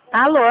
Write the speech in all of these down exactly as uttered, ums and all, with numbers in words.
Alô?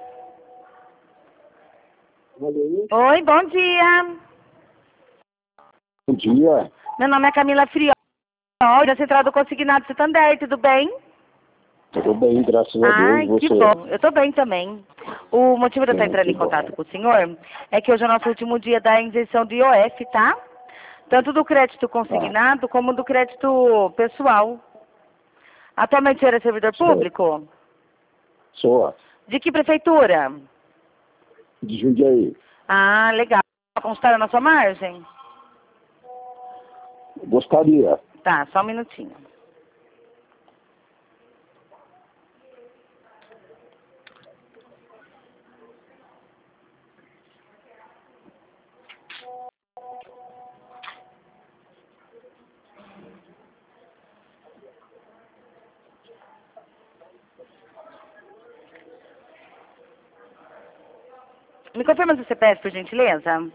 Alô? Oi, bom dia. Bom dia. Meu nome é Camila Friol, da Central do Consignado Santander, tudo bem? Tudo bem, graças a Ai, Deus. que Você? bom. Eu tô bem também. O motivo de eu estar É, entrando que em bom. contato com o senhor é que hoje é o nosso último dia da isenção do I O F, tá? Tanto do crédito Ah, consignado como do crédito pessoal. Atualmente o senhor é servidor certo. público? Sou De que prefeitura? de Jundiaí. Ah, legal. Constaram na sua margem? Gostaria. Tá, só um minutinho. Me confirma seu C P F, por gentileza?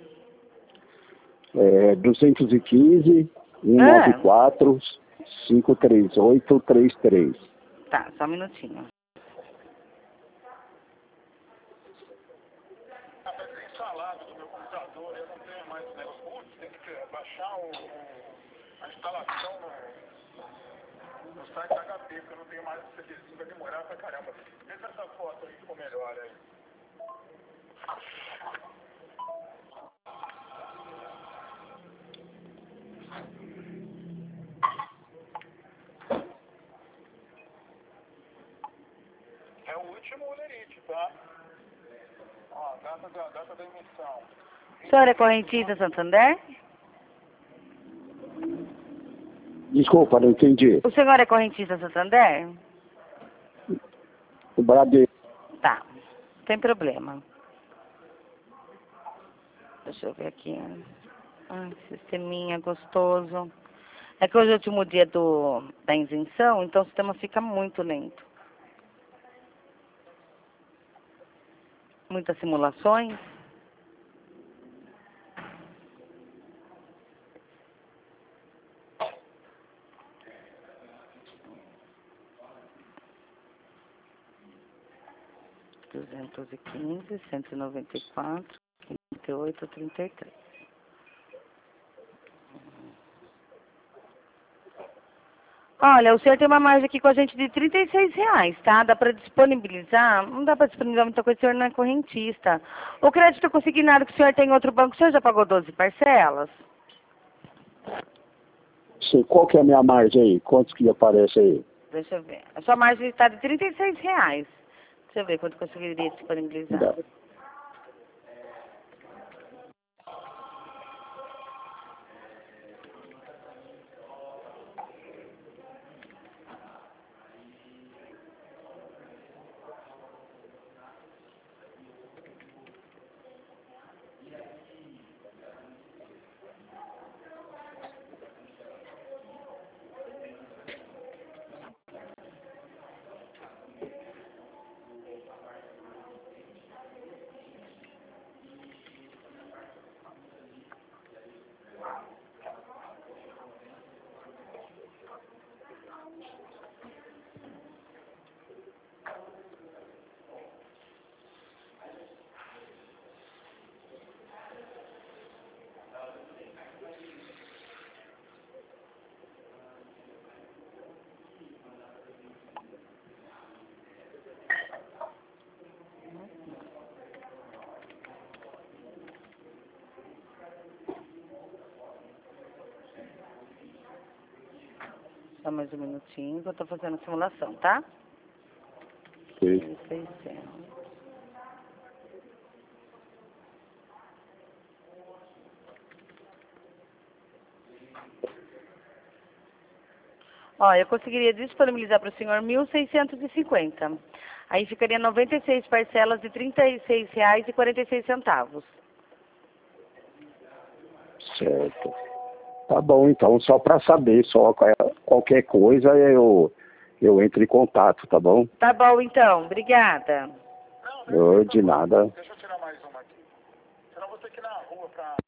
É, duzentos e quinze, cento e noventa e Ah, quatro, cinco três oito, três três. tá, só um minutinho. Instalado no meu computador, eu não tenho mais esse negócio. Putz, tem que baixar o, o- a instalação no, no site H P, porque eu não tenho mais esse CDzinho, vai demorar pra caramba. Vê se essa foto aí ficou melhor aí. É o último Lerite, tá? Ó, data da, data da emissão. O senhor é correntista Santander? Desculpa, não entendi. O senhor é correntista Santander? O Bradesco. Tá, não tem problema. Deixa eu ver aqui. Ai, sisteminha gostoso. É que hoje é o último dia do, da isenção, então o sistema fica muito lento. Muitas simulações. duzentos e quinze, cento e noventa e quatro, quinhentos e oito, trinta e três. Olha, o senhor tem uma margem aqui com a gente de trinta e seis reais, tá? Dá para disponibilizar? Não dá para disponibilizar muita coisa, o senhor não é correntista. O crédito consignado que o senhor tem em outro banco, o senhor já pagou doze parcelas? Sei, qual que é a minha margem aí? Quantos que aparece aí? Deixa eu ver. A sua margem está de trinta e seis reais. Deixa eu ver quanto conseguiria disponibilizar. Dá. Só mais um minutinho que eu estou fazendo a simulação, tá? Sei. mil e seiscentos. Ó, eu conseguiria disponibilizar para o senhor mil seiscentos e cinquenta. Aí ficaria noventa e seis parcelas de trinta e seis reais e quarenta e seis centavos. Certo. Tá bom, então, só para saber, só qual- qualquer coisa eu, eu entro em contato, tá bom? Tá bom, então. Obrigada. Não, Eu, beleza, de nada. deixa eu tirar mais uma aqui. Senão eu vou ter que ir na rua pra